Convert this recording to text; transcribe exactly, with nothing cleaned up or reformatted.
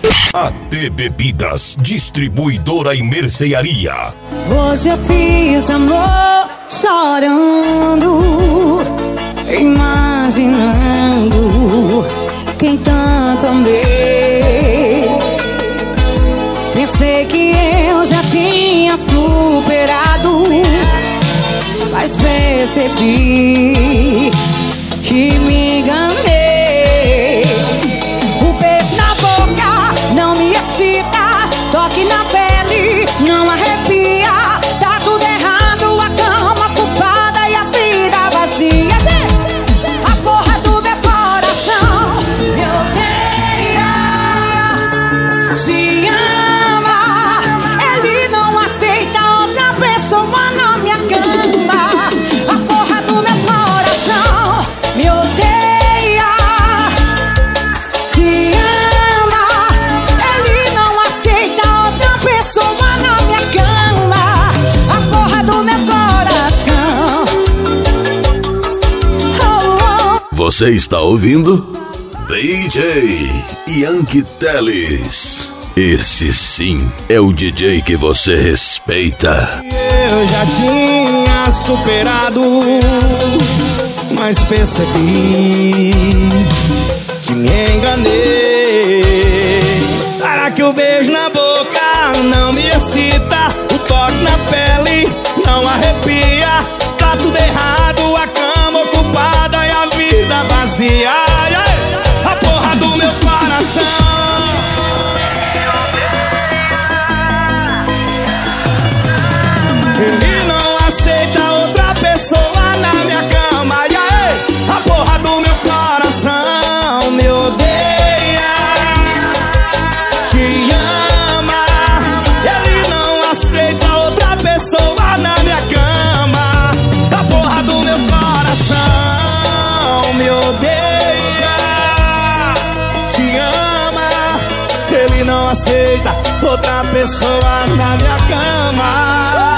A T Bebidas, distribuidora e mercearia. Hoje eu fiz amor chorando, imaginando quem tanto amei. Pensei que eu já tinha superado, mas percebi que me enganei. O beijo na boca não me excita, toque na pele não arrepia. Tá tudo errado, a cama culpada e a vida vazia. A porra do meu coração me odeia, se ama. Ele não aceita outra pessoa na minha cama. A porra do meu coração me odeia, se ama. Ele não aceita outra pessoa na minha cama. A porra do meu coração. Oh, oh. Você está ouvindo? D J Yankee Teles. Esse sim é o D J que você respeita. Eu já tinha superado, mas percebi que me enganei. Para que o beijo na boca não me excita, o toque na pele não arrepia. Tá tudo errado, a cama ocupada e a vida vazia. Ai, ai, a porra do meu coração. Ele não aceita outra pessoa na minha cama. E aí, a porra do meu coração me odeia, te ama. Ele não aceita outra pessoa na minha cama. A porra do meu coração me odeia, te ama. Ele não aceita outra pessoa na minha cama.